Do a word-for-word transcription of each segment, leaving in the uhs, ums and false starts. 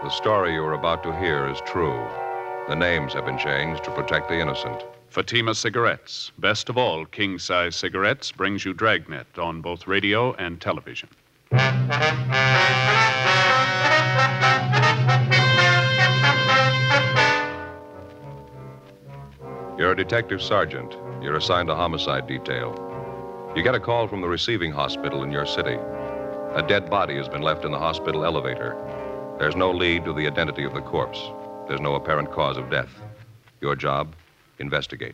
The story you are about to hear is true. The names have been changed to protect the innocent. Fatima Cigarettes, best of all king-size cigarettes, brings you Dragnet on both radio and television. You're a detective sergeant. You're assigned a homicide detail. You get a call from the receiving hospital in your city. A dead body has been left in the hospital elevator. There's no lead to the identity of the corpse. There's no apparent cause of death. Your job, investigate.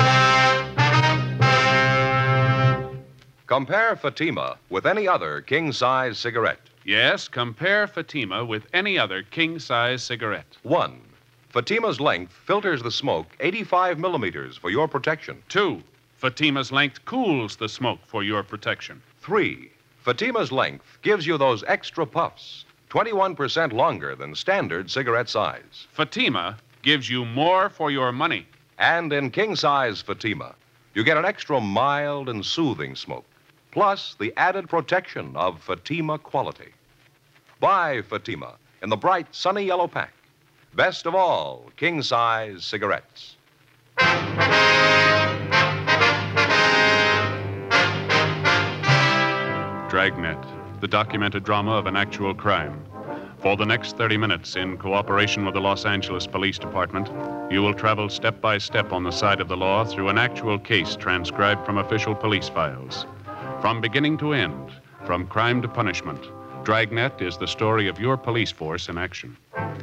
Compare Fatima with any other king-size cigarette. Yes, compare Fatima with any other king-size cigarette. One, Fatima's length filters the smoke eighty-five millimeters for your protection. Two, Fatima's length cools the smoke for your protection. Three, Fatima's length gives you those extra puffs, twenty-one percent longer than standard cigarette size. Fatima gives you more for your money. And in king-size Fatima, you get an extra mild and soothing smoke, plus the added protection of Fatima quality. Buy Fatima in the bright, sunny yellow pack. Best of all, king-size cigarettes. Dragnet, the documented drama of an actual crime. For the next thirty minutes, in cooperation with the Los Angeles Police Department, you will travel step by step on the side of the law through an actual case transcribed from official police files. From beginning to end, from crime to punishment, Dragnet is the story of your police force in action.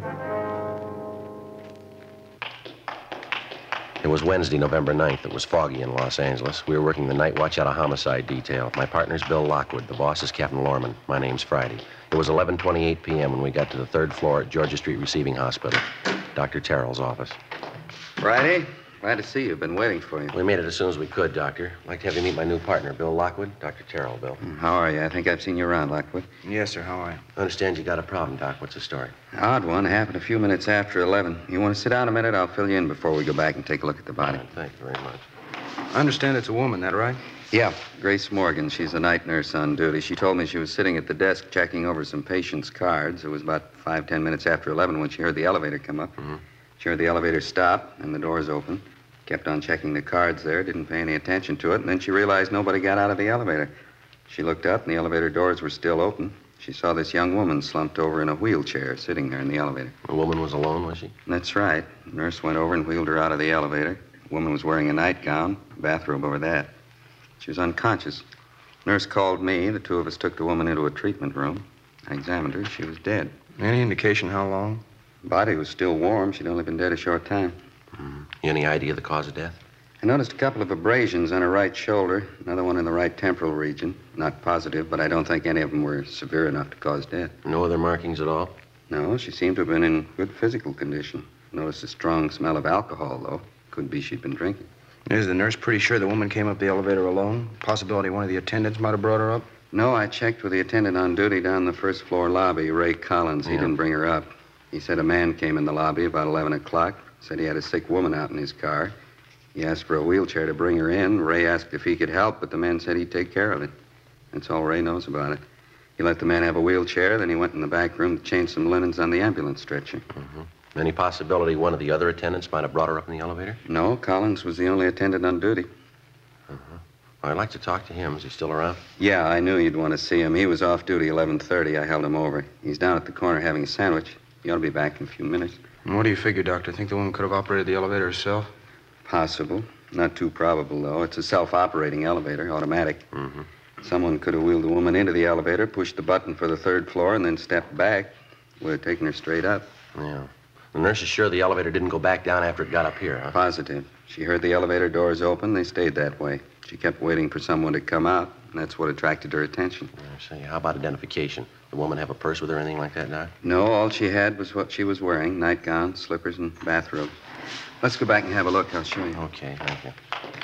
It was Wednesday, November ninth. It was foggy in Los Angeles. We were working the night watch out of homicide detail. My partner's Bill Lockwood. The boss is Captain Lorman. My name's Friday. It was eleven twenty-eight p.m. when we got to the third floor at Georgia Street Receiving Hospital, Doctor Terrell's office. Friday, glad to see you. Been waiting for you. We made it as soon as we could, Doctor. I'd like to have you meet my new partner, Bill Lockwood. Doctor Terrell, Bill. How are you? I think I've seen you around, Lockwood. Yes, sir. How are you? I understand you got a problem, Doc. What's the story? Odd one. Happened a few minutes after eleven. You want to sit down a minute? I'll fill you in before we go back and take a look at the body. All right, thank you very much. I understand it's a woman, that right? Yeah, Grace Morgan. She's a night nurse on duty. She told me she was sitting at the desk checking over some patients' cards. It was about five, ten minutes after eleven when she heard the elevator come up. Mm-hmm. She heard the elevator stop and the doors open. Kept on checking the cards there, didn't pay any attention to it, and then she realized nobody got out of the elevator. She looked up, and the elevator doors were still open. She saw this young woman slumped over in a wheelchair sitting there in the elevator. The woman was alone, was she? That's right. The nurse went over and wheeled her out of the elevator. The woman was wearing a nightgown, a bathrobe over that. She was unconscious. Nurse called me. The two of us took the woman into a treatment room. I examined her. She was dead. Any indication how long? The body was still warm. She'd only been dead a short time. Mm-hmm. Any idea of the cause of death? I noticed a couple of abrasions on her right shoulder, another one in the right temporal region. Not positive, but I don't think any of them were severe enough to cause death. No other markings at all? No, she seemed to have been in good physical condition. Noticed a strong smell of alcohol, though. Could be she'd been drinking. Is the nurse pretty sure the woman came up the elevator alone? Possibility one of the attendants might have brought her up? No, I checked with the attendant on duty down the first floor lobby, Ray Collins. He Yeah. didn't bring her up. He said a man came in the lobby about eleven o'clock. Said he had a sick woman out in his car. He asked for a wheelchair to bring her in. Ray asked if he could help, but the man said he'd take care of it. That's all Ray knows about it. He let the man have a wheelchair, then he went in the back room to change some linens on the ambulance stretcher. Mm-hmm. Any possibility one of the other attendants might have brought her up in the elevator? No, Collins was the only attendant on duty. Uh-huh. I'd like to talk to him. Is he still around? Yeah, I knew you'd want to see him. He was off duty eleven thirty. I held him over. He's down at the corner having a sandwich. He ought to be back in a few minutes. And what do you figure, Doctor? Think the woman could have operated the elevator herself? Possible. Not too probable, though. It's a self-operating elevator, automatic. Mm-hmm. Someone could have wheeled the woman into the elevator, pushed the button for the third floor, and then stepped back. Would have taken her straight up. Yeah. The nurse is sure the elevator didn't go back down after it got up here, huh? Positive. She heard the elevator doors open. They stayed that way. She kept waiting for someone to come out, and that's what attracted her attention. I see. How about identification? The woman have a purse with her or anything like that, Doc? No, all she had was what she was wearing, nightgown, slippers, and bathrobe. Let's go back and have a look. I'll show you. Okay, thank you.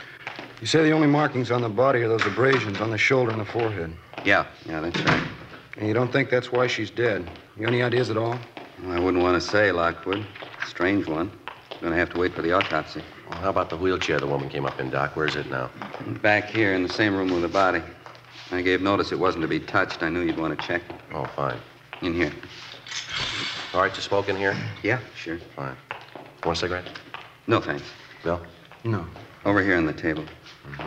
You say the only markings on the body are those abrasions on the shoulder and the forehead. Yeah, yeah, that's right. And you don't think that's why she's dead? You any ideas at all? Well, I wouldn't want to say, Lockwood. Strange one. Going to have to wait for the autopsy. Well, how about the wheelchair the woman came up in, Doc? Where's it now? Back here in the same room with the body. I gave notice it wasn't to be touched. I knew you'd want to check it. Oh, fine. In here. All right to smoke in here? Yeah, sure. Fine. Want a cigarette? No, thanks. Bill? No. Over here on the table. Mm-hmm.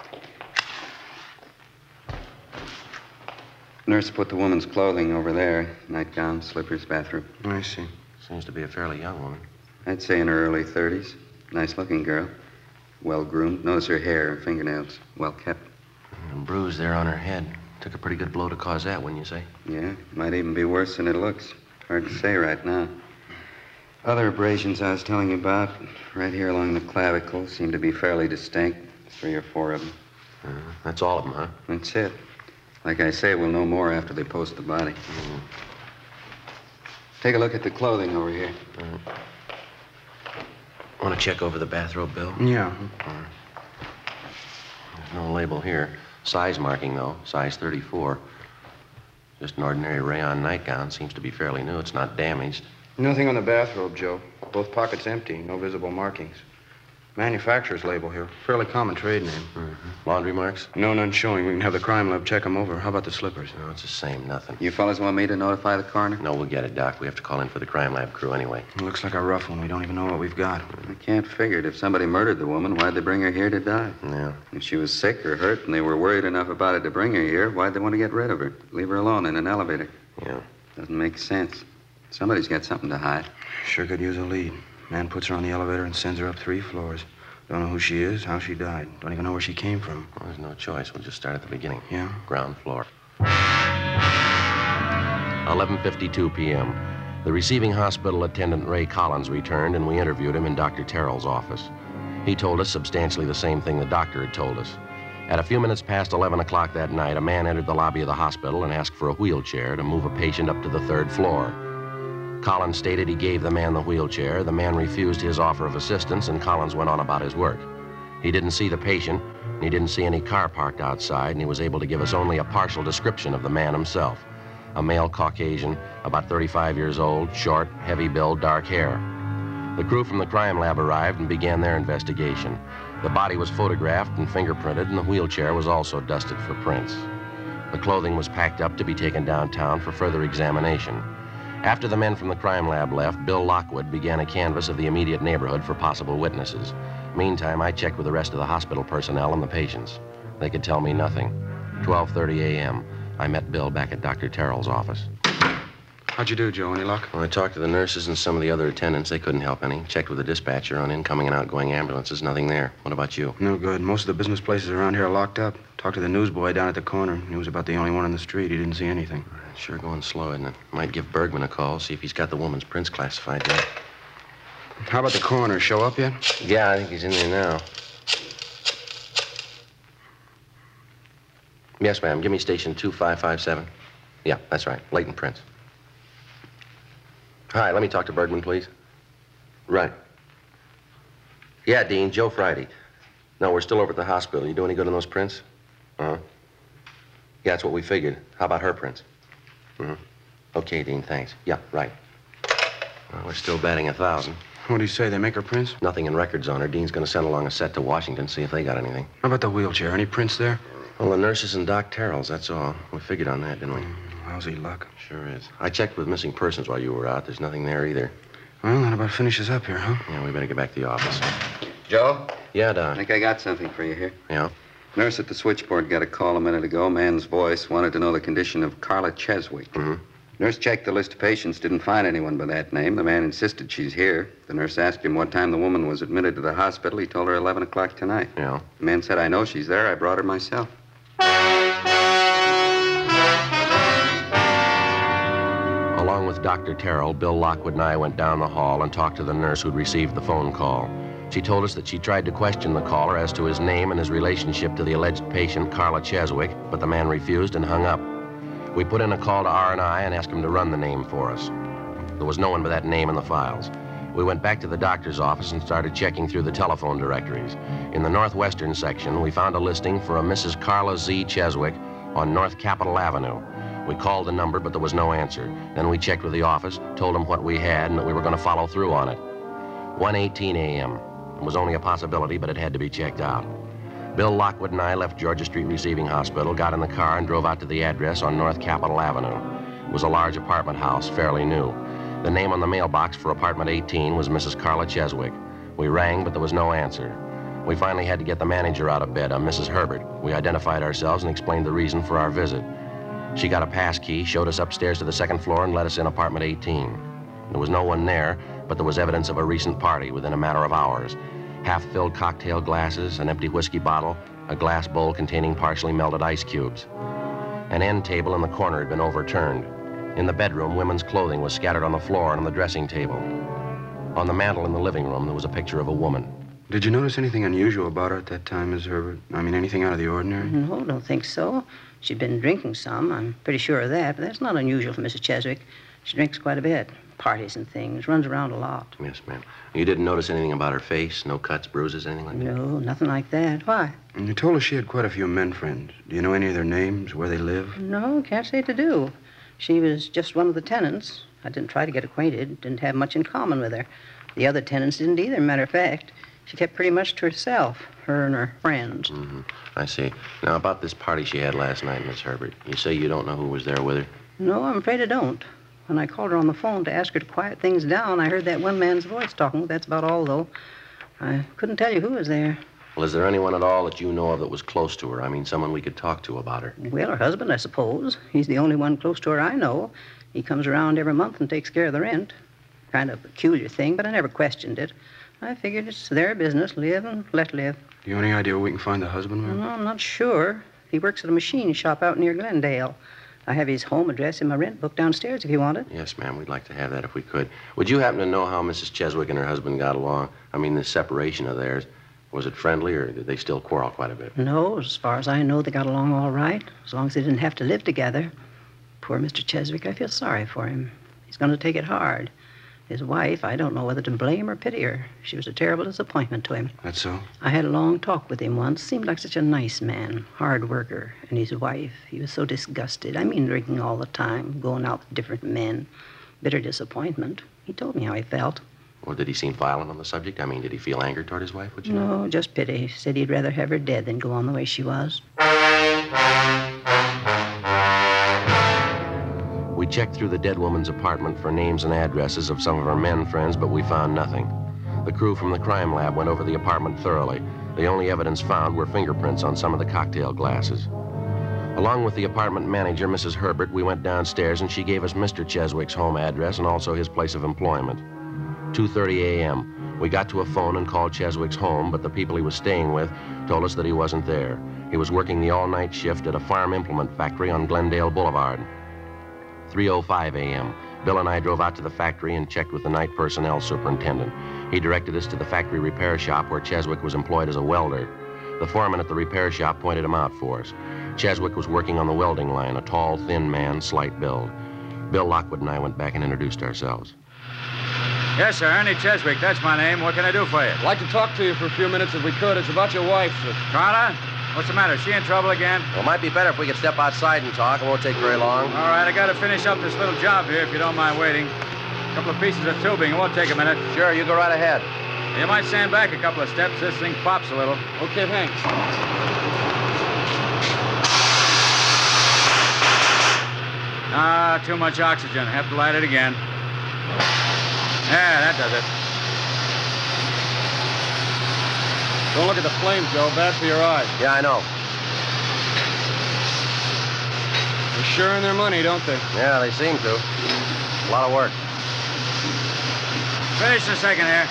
Nurse put the woman's clothing over there. Nightgown, slippers, bathrobe. I see. Seems to be a fairly young woman. I'd say in her early thirties. Nice-looking girl. Well-groomed. Notice her hair and fingernails. Well-kept. And bruise there on her head. Took a pretty good blow to cause that, wouldn't you say? Yeah, might even be worse than it looks. Hard to say right now. Other abrasions I was telling you about, right here along the clavicle, seem to be fairly distinct. Three or four of them. Uh, that's all of them, huh? That's it. Like I say, we'll know more after they post the body. Mm. Take a look at the clothing over here. Mm. Want to check over the bathrobe, Bill? Yeah. Uh, there's no label here. Size marking, though. Size thirty-four. Just an ordinary rayon nightgown. Seems to be fairly new. It's not damaged. Nothing on the bathrobe, Joe. Both pockets empty. No visible markings. Manufacturer's label here. Fairly common trade name. Mm-hmm. Laundry marks? No, none showing. We can have the crime lab check them over. How about the slippers? No, it's the same. Nothing. You fellas want me to notify the coroner? No, we'll get it, Doc. We have to call in for the crime lab crew anyway. It looks like a rough one. We don't even know what we've got. I can't figure it. If somebody murdered the woman, why'd they bring her here to die? Yeah. If she was sick or hurt and they were worried enough about it to bring her here, why'd they want to get rid of her? Leave her alone in an elevator. Yeah. Doesn't make sense. Somebody's got something to hide. Sure could use a lead. Man puts her on the elevator and sends her up three floors. Don't know who she is, how she died. Don't even know where she came from. Well, there's no choice. We'll just start at the beginning. Yeah? Ground floor. eleven fifty-two p.m. The receiving hospital attendant, Ray Collins, returned, and we interviewed him in Doctor Terrell's office. He told us substantially the same thing the doctor had told us. At a few minutes past eleven o'clock that night, a man entered the lobby of the hospital and asked for a wheelchair to move a patient up to the third floor. Collins stated he gave the man the wheelchair. The man refused his offer of assistance, and Collins went on about his work. He didn't see the patient, and he didn't see any car parked outside, and he was able to give us only a partial description of the man himself. A male Caucasian, about thirty-five years old, short, heavy build, dark hair. The crew from the crime lab arrived and began their investigation. The body was photographed and fingerprinted, and the wheelchair was also dusted for prints. The clothing was packed up to be taken downtown for further examination. After the men from the crime lab left, Bill Lockwood began a canvass of the immediate neighborhood for possible witnesses. Meantime, I checked with the rest of the hospital personnel and the patients. They could tell me nothing. twelve thirty a.m. I met Bill back at Doctor Terrell's office. How'd you do, Joe? Any luck? Well, I talked to the nurses and some of the other attendants. They couldn't help any. Checked with the dispatcher on incoming and outgoing ambulances. Nothing there. What about you? No good. Most of the business places around here are locked up. Talked to the newsboy down at the corner. He was about the only one on the street. He didn't see anything. Sure going slow, isn't it? Might give Bergman a call, see if he's got the woman's prints classified yet. How about the coroner? Show up yet? Yeah, I think he's in there now. Yes, ma'am. Give me station two five five seven. Yeah, that's right. Leighton Prince. Hi, let me talk to Bergman, please. Right. Yeah, Dean, Joe Friday. No, we're still over at the hospital. You do any good on those prints? Uh-huh. Yeah, that's what we figured. How about her prints? Mm-hmm. Okay, Dean, thanks. Yeah, right. Well, we're still batting a thousand. What do you say? They make her prints? Nothing in records on her. Dean's going to send along a set to Washington, see if they got anything. How about the wheelchair? Any prints there? Well, the nurses and Doc Terrell's, that's all. We figured on that, didn't we? Mm, lousy luck. Sure is. I checked with missing persons while you were out. There's nothing there either. Well, that about finishes up here, huh? Yeah, we better get back to the office. Joe? Yeah, I Doc. think I got something for you here. Yeah? Nurse at the switchboard got a call a minute ago. Man's voice wanted to know the condition of Carla Cheswick. Mm-hmm. Nurse checked the list of patients, didn't find anyone by that name. The man insisted she's here. The nurse asked him what time the woman was admitted to the hospital. He told her eleven o'clock tonight. Yeah? The man said, I know she's there. I brought her myself. Along with Doctor Terrell, Bill Lockwood and I went down the hall and talked to the nurse who'd received the phone call. She told us that she tried to question the caller as to his name and his relationship to the alleged patient, Carla Cheswick, but the man refused and hung up. We put in a call to R and I and asked him to run the name for us. There was no one by that name in the files. We went back to the doctor's office and started checking through the telephone directories. In the northwestern section, we found a listing for a Missus Carla Z. Cheswick on North Capitol Avenue. We called the number, but there was no answer. Then we checked with the office, told them what we had, and that we were going to follow through on it. one eighteen a.m. It was only a possibility, but it had to be checked out. Bill Lockwood and I left Georgia Street Receiving Hospital, got in the car, and drove out to the address on North Capitol Avenue. It was a large apartment house, fairly new. The name on the mailbox for apartment eighteen was Missus Carla Cheswick. We rang, but there was no answer. We finally had to get the manager out of bed, a Missus Herbert. We identified ourselves and explained the reason for our visit. She got a pass key, showed us upstairs to the second floor, and let us in apartment eighteen. There was no one there, but there was evidence of a recent party within a matter of hours. Half-filled cocktail glasses, an empty whiskey bottle, a glass bowl containing partially melted ice cubes. An end table in the corner had been overturned. In the bedroom, women's clothing was scattered on the floor and on the dressing table. On the mantel in the living room, there was a picture of a woman. Did you notice anything unusual about her at that time, Miss Herbert? I mean, anything out of the ordinary? No, don't think so. She'd been drinking some. I'm pretty sure of that, but that's not unusual for Missus Cheswick. She drinks quite a bit. Parties and things. Runs around a lot. Yes, ma'am. You didn't notice anything about her face? No cuts, bruises, anything like that? No, nothing like that. Why? And you told us she had quite a few men friends. Do you know any of their names, where they live? No, can't say to do. She was just one of the tenants. I didn't try to get acquainted. Didn't have much in common with her. The other tenants didn't either, matter of fact. She kept pretty much to herself, her and her friends. Mm-hmm. I see. Now, about this party she had last night, Miss Herbert, you say you don't know who was there with her? No, I'm afraid I don't. When I called her on the phone to ask her to quiet things down, I heard that one man's voice talking. That's about all, though. I couldn't tell you who was there. Well, is there anyone at all that you know of that was close to her? I mean, someone we could talk to about her? Well, her husband, I suppose. He's the only one close to her I know. He comes around every month and takes care of the rent. Kind of a peculiar thing, but I never questioned it. I figured it's their business, live and let live. Do you have any idea where we can find the husband, ma'am? No, I'm not sure. He works at a machine shop out near Glendale. I have his home address in my rent book downstairs if you want it. Yes, ma'am. We'd like to have that if we could. Would you happen to know how Missus Cheswick and her husband got along? I mean, the separation of theirs. Was it friendly, or did they still quarrel quite a bit? No, as far as I know, they got along all right, as long as they didn't have to live together. Poor Mister Cheswick, I feel sorry for him. He's going to take it hard. His wife, I don't know whether to blame or pity her. She was a terrible disappointment to him. That's so? I had a long talk with him once. Seemed like such a nice man, hard worker. And his wife, he was so disgusted. I mean, drinking all the time, going out with different men. Bitter disappointment. He told me how he felt. Well, did he seem violent on the subject? I mean, did he feel anger toward his wife? Would you know? No, just pity. He said he'd rather have her dead than go on the way she was. We checked through the dead woman's apartment for names and addresses of some of her men friends, but we found nothing. The crew from the crime lab went over the apartment thoroughly. The only evidence found were fingerprints on some of the cocktail glasses. Along with the apartment manager, Missus Herbert, we went downstairs and she gave us Mister Cheswick's home address and also his place of employment. two thirty a.m. We got to a phone and called Cheswick's home, but the people he was staying with told us that he wasn't there. He was working the all-night shift at a farm implement factory on Glendale Boulevard. three oh five a.m. Bill and I drove out to the factory and checked with the night personnel superintendent. He directed us to the factory repair shop where Cheswick was employed as a welder. The foreman at the repair shop pointed him out for us. Cheswick was working on the welding line, a tall, thin man, slight build. Bill Lockwood and I went back and introduced ourselves. Yes, sir, Ernie Cheswick. That's my name. What can I do for you? I'd like to talk to you for a few minutes if we could. It's about your wife, sir. Carla? What's the matter? Is she in trouble again? Well, it might be better if we could step outside and talk. It won't take very long. All right, I got to finish up this little job here, if you don't mind waiting. A couple of pieces of tubing. It won't take a minute. Sure, you go right ahead. You might stand back a couple of steps. This thing pops a little. Okay, thanks. Ah, too much oxygen. Have to light it again. Yeah, that does it. Don't look at the flames, Joe. Bad for your eyes. Yeah, I know. They're sure in their money, don't they? Yeah, they seem to. A lot of work. Finish a second here.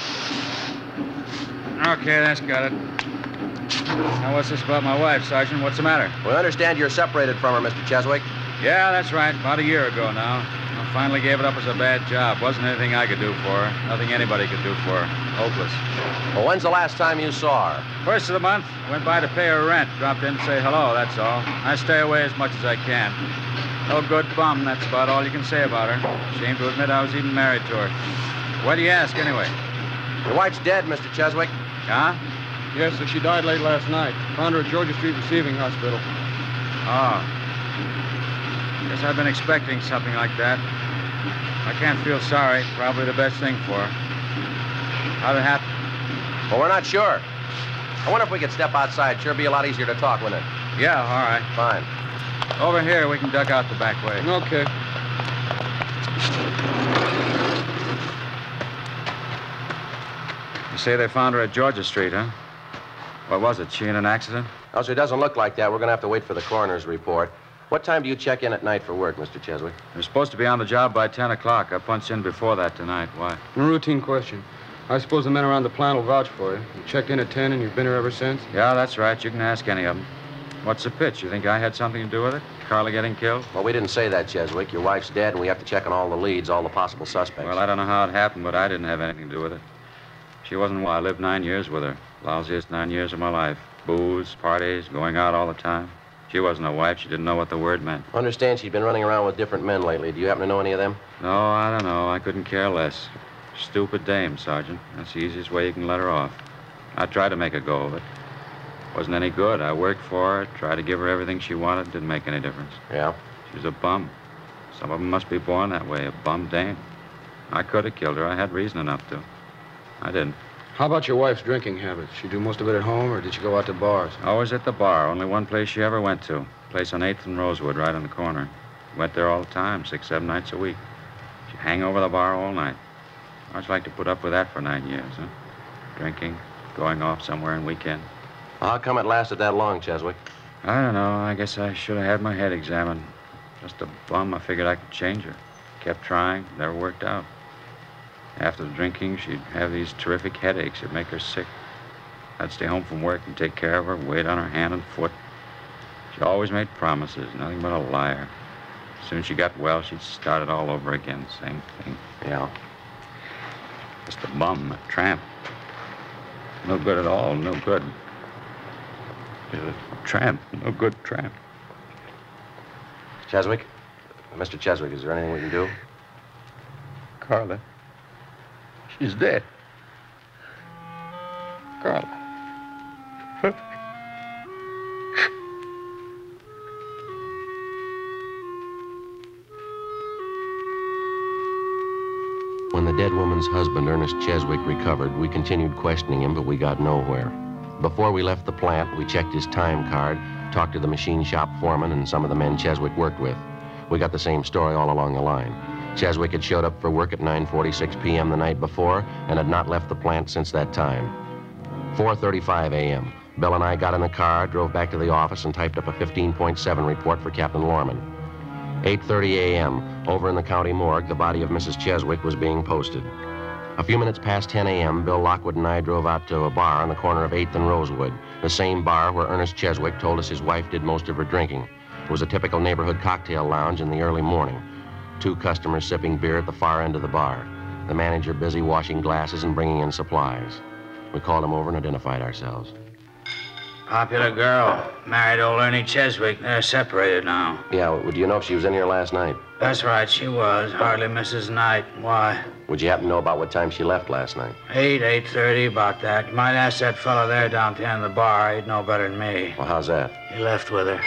Okay, that's got it. Now, what's this about my wife, Sergeant? What's the matter? We understand you're separated from her, Mister Cheswick. Yeah, that's right. About a year ago now. I finally gave it up as a bad job. Wasn't anything I could do for her. Nothing anybody could do for her. Hopeless. Well, when's the last time you saw her? First of the month, went by to pay her rent. Dropped in to say hello, that's all. I stay away as much as I can. No good bum, that's about all you can say about her. Shame to admit I was even married to her. Why do you ask, anyway? Your wife's dead, Mister Cheswick. Huh? Yes, sir. She died late last night. Found her at Georgia Street Receiving Hospital. Oh. Guess I've been expecting something like that. I can't feel sorry. Probably the best thing for her. How'd it happen? Well, we're not sure. I wonder if we could step outside. Sure be a lot easier to talk, wouldn't it? Yeah, all right. Fine. Over here, we can duck out the back way. Okay. You say they found her at Georgia Street, huh? What was it? She in an accident? Oh, so it doesn't look like that. We're going to have to wait for the coroner's report. What time do you check in at night for work, Mister Cheswick? You're supposed to be on the job by ten o'clock. I punched in before that tonight. Why? A routine question. I suppose the men around the plant will vouch for you. You checked in at ten and you've been here ever since? Yeah, that's right. You can ask any of them. What's the pitch? You think I had something to do with it? Carla getting killed? Well, we didn't say that, Cheswick. Your wife's dead, and we have to check on all the leads, all the possible suspects. Well, I don't know how it happened, but I didn't have anything to do with it. She wasn't well. I lived nine years with her. Lousiest nine years of my life. Booze, parties, going out all the time. She wasn't a wife. She didn't know what the word meant. I understand she'd been running around with different men lately. Do you happen to know any of them? No, I don't know. I couldn't care less. Stupid dame, Sergeant. That's the easiest way you can let her off. I tried to make a go of it. Wasn't any good. I worked for her, tried to give her everything she wanted. Didn't make any difference. Yeah? She was a bum. Some of them must be born that way, a bum dame. I could have killed her. I had reason enough to. I didn't. How about your wife's drinking habits? She do most of it at home, or did she go out to bars? Always at the bar. Only one place she ever went to. Place on eighth and Rosewood, right on the corner. Went there all the time, six, seven nights a week. She'd hang over the bar all night. How'd you like to put up with that for nine years, huh? Drinking, going off somewhere on weekend. Well, how come it lasted that long, Cheswick? I don't know. I guess I should have had my head examined. Just a bum. I figured I could change her. Kept trying. Never worked out. After the drinking, she'd have these terrific headaches. It'd make her sick. I'd stay home from work and take care of her, wait on her hand and foot. She always made promises, nothing but a liar. As soon as she got well, she'd start it all over again, same thing. Yeah. Just a bum, a tramp. No good at all, no good. Just a tramp, no good tramp. Cheswick? Mister Cheswick, is there anything we can do? Carla. She's dead. Carla. When the dead woman's husband, Ernest Cheswick, recovered, we continued questioning him, but we got nowhere. Before we left the plant, we checked his time card, talked to the machine shop foreman and some of the men Cheswick worked with. We got the same story all along the line. Cheswick had showed up for work at nine forty-six p.m. the night before and had not left the plant since that time. four thirty-five a.m. Bill and I got in the car, drove back to the office, and typed up a fifteen point seven report for Captain Lorman. eight thirty a.m., over in the county morgue, the body of Missus Cheswick was being posted. A few minutes past ten a.m., Bill Lockwood and I drove out to a bar on the corner of eighth and Rosewood, the same bar where Ernest Cheswick told us his wife did most of her drinking. It was a typical neighborhood cocktail lounge in the early morning. Two customers sipping beer at the far end of the bar. The manager busy washing glasses and bringing in supplies. We called him over and identified ourselves. Popular girl. Married old Ernie Cheswick. They're separated now. Yeah, well, do you know if she was in here last night? That's right, she was. Hardly misses night. Why? Would you happen to know about what time she left last night? Eight, eight thirty, about that. You might ask that fellow there down at the end of the bar. He'd know better than me. Well, how's that? He left with her.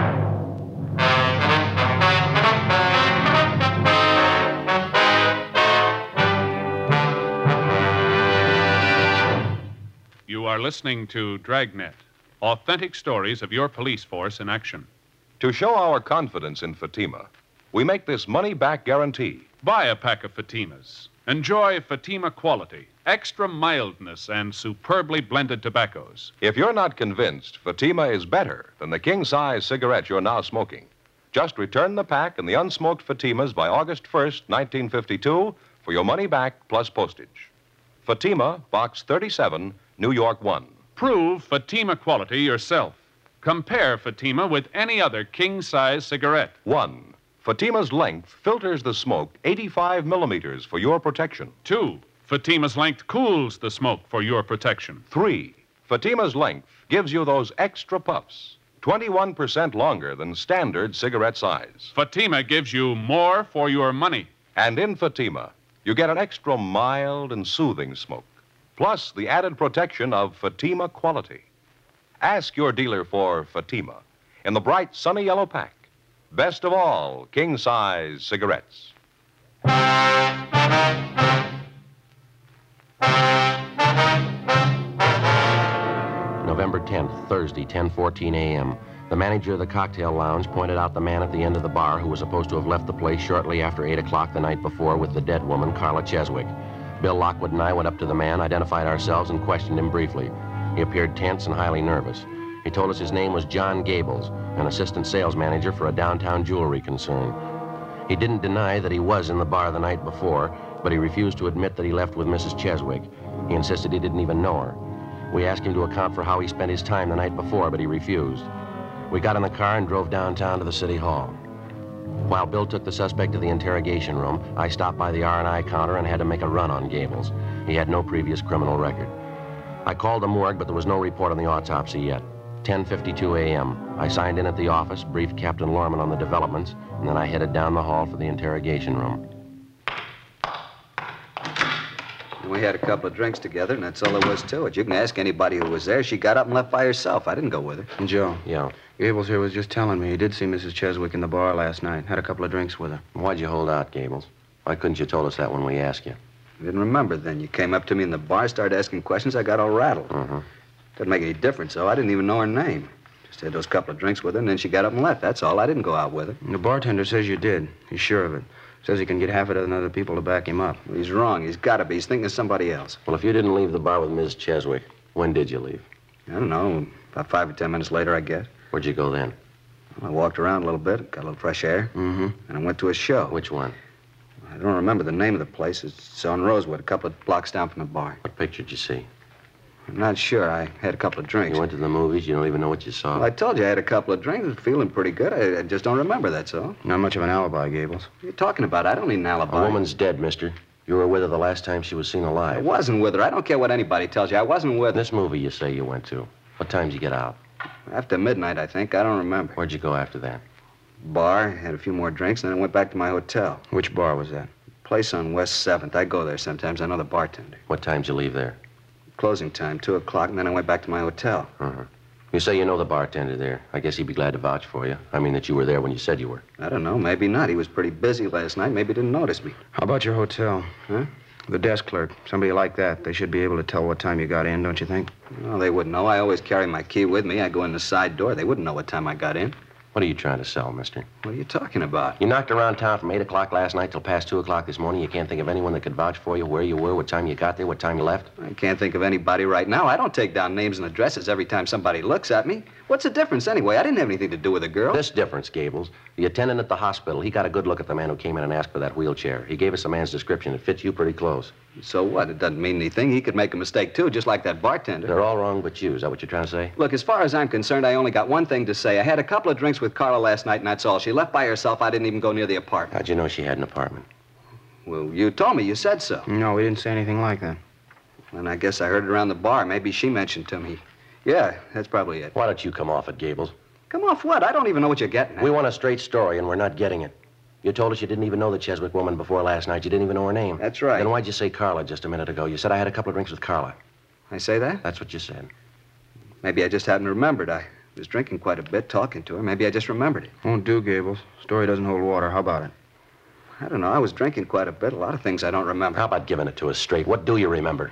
You are listening to Dragnet, authentic stories of your police force in action. To show our confidence in Fatima, we make this money-back guarantee. Buy a pack of Fatimas. Enjoy Fatima quality, extra mildness, and superbly blended tobaccos. If you're not convinced Fatima is better than the king-size cigarette you're now smoking, just return the pack and the unsmoked Fatimas by August first, nineteen fifty-two, for your money back plus postage. Fatima, Box thirty-seven, New York one. Prove Fatima quality yourself. Compare Fatima with any other king-size cigarette. One, Fatima's length filters the smoke eighty-five millimeters for your protection. Two, Fatima's length cools the smoke for your protection. Three, Fatima's length gives you those extra puffs, twenty-one percent longer than standard cigarette size. Fatima gives you more for your money. And in Fatima, you get an extra mild and soothing smoke, plus the added protection of Fatima quality. Ask your dealer for Fatima in the bright sunny yellow pack. Best of all, king-size cigarettes. November tenth, Thursday, ten fourteen a.m. The manager of the cocktail lounge pointed out the man at the end of the bar who was supposed to have left the place shortly after eight o'clock the night before with the dead woman, Carla Cheswick. Bill Lockwood and I went up to the man, identified ourselves, and questioned him briefly. He appeared tense and highly nervous. He told us his name was John Gables, an assistant sales manager for a downtown jewelry concern. He didn't deny that he was in the bar the night before, but he refused to admit that he left with Missus Cheswick. He insisted he didn't even know her. We asked him to account for how he spent his time the night before, but he refused. We got in the car and drove downtown to the city hall. While Bill took the suspect to the interrogation room, I stopped by the R and I counter and had to make a run on Gables. He had no previous criminal record. I called the morgue, but there was no report on the autopsy yet. ten fifty-two a m I signed in at the office, briefed Captain Lorman on the developments, and then I headed down the hall for the interrogation room. We had a couple of drinks together, and that's all there was to it. You can ask anybody who was there. She got up and left by herself. I didn't go with her. And Joe? Yeah. Gables here was just telling me he did see Missus Cheswick in the bar last night. Had a couple of drinks with her. Why'd you hold out, Gables? Why couldn't you told us that when we asked you? I didn't remember then. You came up to me in the bar, started asking questions. I got all rattled. Mm-hmm. Doesn't make any difference, though. I didn't even know her name. Just had those couple of drinks with her, and then she got up and left. That's all. I didn't go out with her. And the bartender says you did. He's sure of it. Says he can get half a dozen other people to back him up. Well, he's wrong. He's got to be. He's thinking of somebody else. Well, if you didn't leave the bar with Miss Cheswick, when did you leave? I don't know. About five or ten minutes later, I guess. Where'd you go then? Well, I walked around a little bit, got a little fresh air, Mm-hmm. and I went to a show. Which one? I don't remember the name of the place. It's on Rosewood, a couple of blocks down from the bar. What picture did you see? I'm not sure. I had a couple of drinks. You went to the movies? You don't even know what you saw? Well, I told you I had a couple of drinks. I was feeling pretty good. I, I just don't remember, that's all. Not much of an alibi, Gables. What are you talking about? I don't need an alibi. A woman's dead, mister. You were with her the last time she was seen I alive. wasn't with her. I don't care what anybody tells you. I wasn't with her. This movie you say you went to, what time did you get out? After midnight, I think. I don't remember. Where'd you go after that? Bar, had a few more drinks, and then I went back to my hotel. Which bar was that? Place on West seventh. I go there sometimes. I know the bartender. What time did you leave there? Closing time, two o'clock, and then I went back to my hotel. Uh-huh. You say you know the bartender there. I guess he'd be glad to vouch for you. I mean that you were there when you said you were. I don't know. Maybe not. He was pretty busy last night. Maybe he didn't notice me. How about your hotel? Huh? The desk clerk. Somebody like that. They should be able to tell what time you got in, don't you think? Well, they wouldn't know. I always carry my key with me. I go in the side door. They wouldn't know what time I got in. What are you trying to sell, mister? What are you talking about? You knocked around town from eight o'clock last night till past two o'clock this morning. You can't think of anyone that could vouch for you, where you were, what time you got there, what time you left? I can't think of anybody right now. I don't take down names and addresses every time somebody looks at me. What's the difference anyway? I didn't have anything to do with the girl. This difference, Gables. The attendant at the hospital, he got a good look at the man who came in and asked for that wheelchair. He gave us the man's description. It fits you pretty close. So what? It doesn't mean anything. He could make a mistake, too, just like that bartender. They're all wrong but you. Is that what you're trying to say? Look, as far as I'm concerned, I only got one thing to say. I had a couple of drinks with Carla last night, and that's all. She left by herself. I didn't even go near the apartment. How'd you know she had an apartment? Well, you told me. You said so. No, we didn't say anything like that. And I guess I heard it around the bar. Maybe she mentioned to me. Yeah, that's probably it. Why don't you come off it, Gables? Come off what? I don't even know what you're getting at. We want a straight story, and we're not getting it. You told us you didn't even know the Cheswick woman before last night. You didn't even know her name. That's right. Then why'd you say Carla just a minute ago? You said I had a couple of drinks with Carla. I say that? That's what you said. Maybe I just hadn't remembered. I was drinking quite a bit, talking to her. Maybe I just remembered it. Won't do, Gables. Story doesn't hold water. How about it? I don't know. I was drinking quite a bit. A lot of things I don't remember. How about giving it to us straight? What do you remember?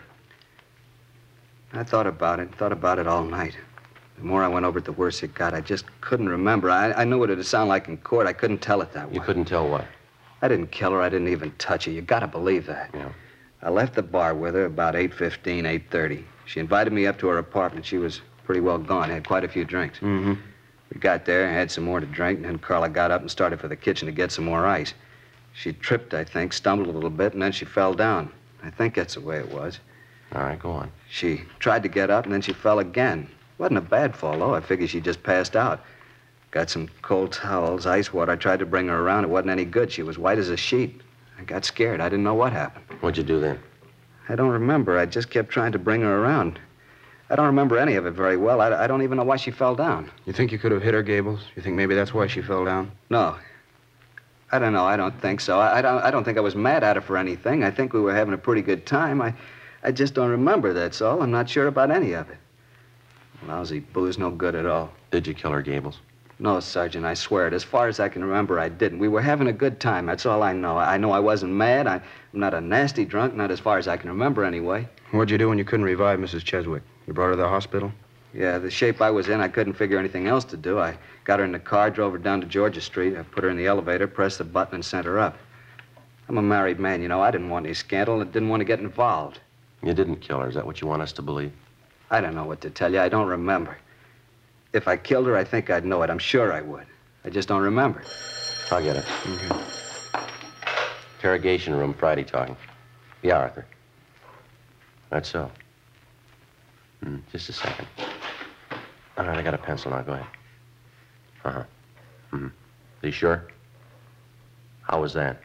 I thought about it, thought about it all night. The more I went over it, the worse it got. I just couldn't remember. I, I knew what it'd sound like in court. I couldn't tell it that way. You couldn't tell what? I didn't kill her. I didn't even touch her. You gotta believe that. Yeah. I left the bar with her about eight fifteen, eight thirty. She invited me up to her apartment. She was pretty well gone. Had quite a few drinks. Mm-hmm. We got there, had some more to drink, and then Carla got up and started for the kitchen to get some more ice. She tripped, I think, stumbled a little bit, and then she fell down. I think that's the way it was. All right, go on. She tried to get up, and then she fell again. Wasn't a bad fall, though. I figured she just passed out. Got some cold towels, ice water. I tried to bring her around. It wasn't any good. She was white as a sheet. I got scared. I didn't know what happened. What'd you do then? I don't remember. I just kept trying to bring her around. I don't remember any of it very well. I, I don't even know why she fell down. You think you could have hit her, Gables? You think maybe that's why she fell down? No. I don't know. I don't think so. I, I don't I don't think I was mad at her for anything. I think we were having a pretty good time. I, I just don't remember, that's all. I'm not sure about any of it. Lousy booze, no good at all. Did you kill her, Gables? No, Sergeant, I swear it. As far as I can remember, I didn't. We were having a good time. That's all I know. I know I wasn't mad. I, I'm not a nasty drunk, not as far as I can remember anyway. What'd you do when you couldn't revive Missus Cheswick? You brought her to the hospital? Yeah, the shape I was in, I couldn't figure anything else to do. I got her in the car, drove her down to Georgia Street. I put her in the elevator, pressed the button, and sent her up. I'm a married man, you know. I didn't want any scandal and didn't want to get involved. You didn't kill her. Is that what you want us to believe? I don't know what to tell you. I don't remember. If I killed her, I think I'd know it. I'm sure I would. I just don't remember. I'll get it. Okay. Interrogation room, Friday talking. Yeah, Arthur. That's so. Hmm, just a second. All right, I got a pencil now. Go ahead. Uh-huh. Hmm. Are you sure? How was that?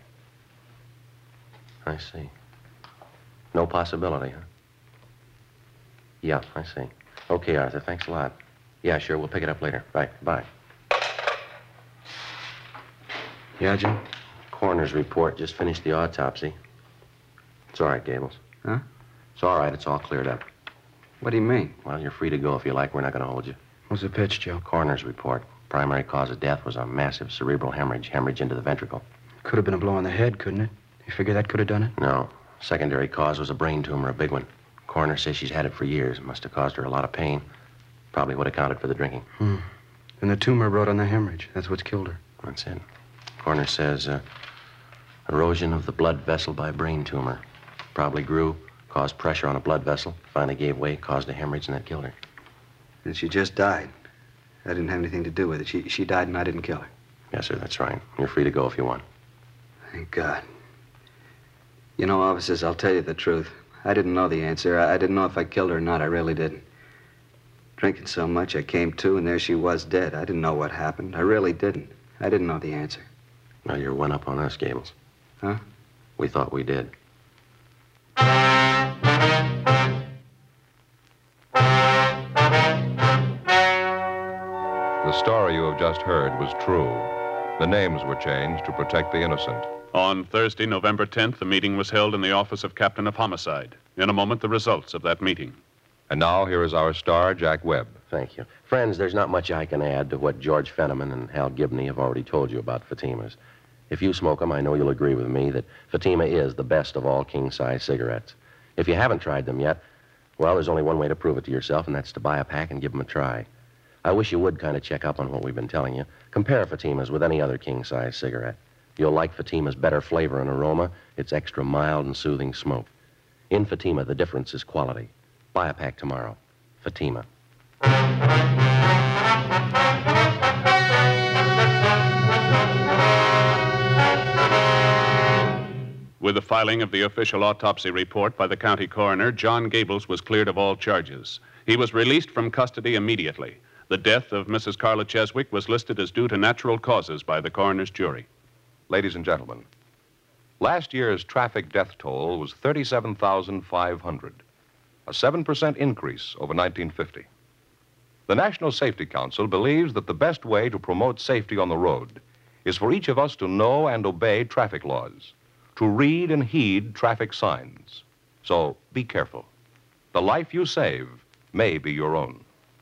I see. No possibility, huh? Yeah, I see. Okay, Arthur, thanks a lot. Yeah, sure, we'll pick it up later. Right, bye. Yeah, Jim? Coroner's report just finished the autopsy. It's all right, Gables. Huh? It's all right, it's all cleared up. What do you mean? Well, you're free to go if you like. We're not going to hold you. What's the pitch, Joe? Coroner's report. Primary cause of death was a massive cerebral hemorrhage, hemorrhage into the ventricle. Could have been a blow on the head, couldn't it? You figure that could have done it? No. Secondary cause was a brain tumor, a big one. Coroner says she's had it for years. It must have caused her a lot of pain. Probably would have accounted for the drinking. Hmm. And the tumor brought on the hemorrhage. That's what's killed her. That's it. Coroner says uh, erosion of the blood vessel by brain tumor. Probably grew, caused pressure on a blood vessel, finally gave way, caused a hemorrhage, and that killed her. And she just died. I didn't have anything to do with it. She, she died and I didn't kill her. Yes, sir, that's right. You're free to go if you want. Thank God. You know, officers, I'll tell you the truth. I didn't know the answer. I, I didn't know if I killed her or not. I really didn't. Drinking so much, I came to, and there she was dead. I didn't know what happened. I really didn't. I didn't know the answer. Well, you're one up on us, Gables. Huh? We thought we did. The story you have just heard was true. The names were changed to protect the innocent. On Thursday, November tenth, the meeting was held in the office of Captain of Homicide. In a moment, the results of that meeting. And now, here is our star, Jack Webb. Thank you. Friends, there's not much I can add to what George Fenneman and Hal Gibney have already told you about Fatima's. If you smoke them, I know you'll agree with me that Fatima is the best of all king-size cigarettes. If you haven't tried them yet, well, there's only one way to prove it to yourself, and that's to buy a pack and give them a try. I wish you would kind of check up on what we've been telling you. Compare Fatima's with any other king-size cigarette. You'll like Fatima's better flavor and aroma. It's extra mild and soothing smoke. In Fatima, the difference is quality. Buy a pack tomorrow. Fatima. With the filing of the official autopsy report by the county coroner, John Gables was cleared of all charges. He was released from custody immediately. The death of Missus Carla Cheswick was listed as due to natural causes by the coroner's jury. Ladies and gentlemen, last year's traffic death toll was thirty-seven thousand five hundred, a seven percent increase over nineteen fifty. The National Safety Council believes that the best way to promote safety on the road is for each of us to know and obey traffic laws, to read and heed traffic signs. So be careful. The life you save may be your own.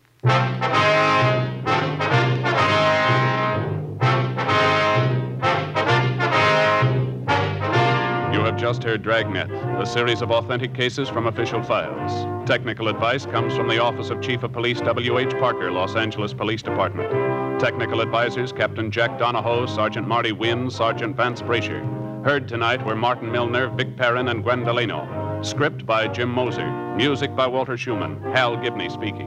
You have just heard Dragnet, a series of authentic cases from official files. Technical advice comes from the Office of Chief of Police W H Parker, Los Angeles Police Department. Technical advisors Captain Jack Donahoe, Sergeant Marty Wynn, Sergeant Vance Brasher. Heard tonight were Martin Milner, Vic Perrin, and Gwen Delano. Script by Jim Moser. Music by Walter Schumann. Hal Gibney speaking.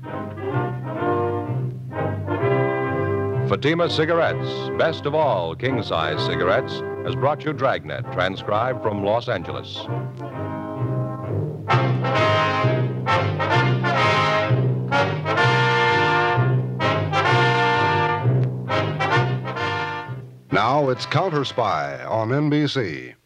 Fatima Cigarettes, best of all king-size cigarettes, has brought you Dragnet, transcribed from Los Angeles. Now it's Counter Spy on N B C.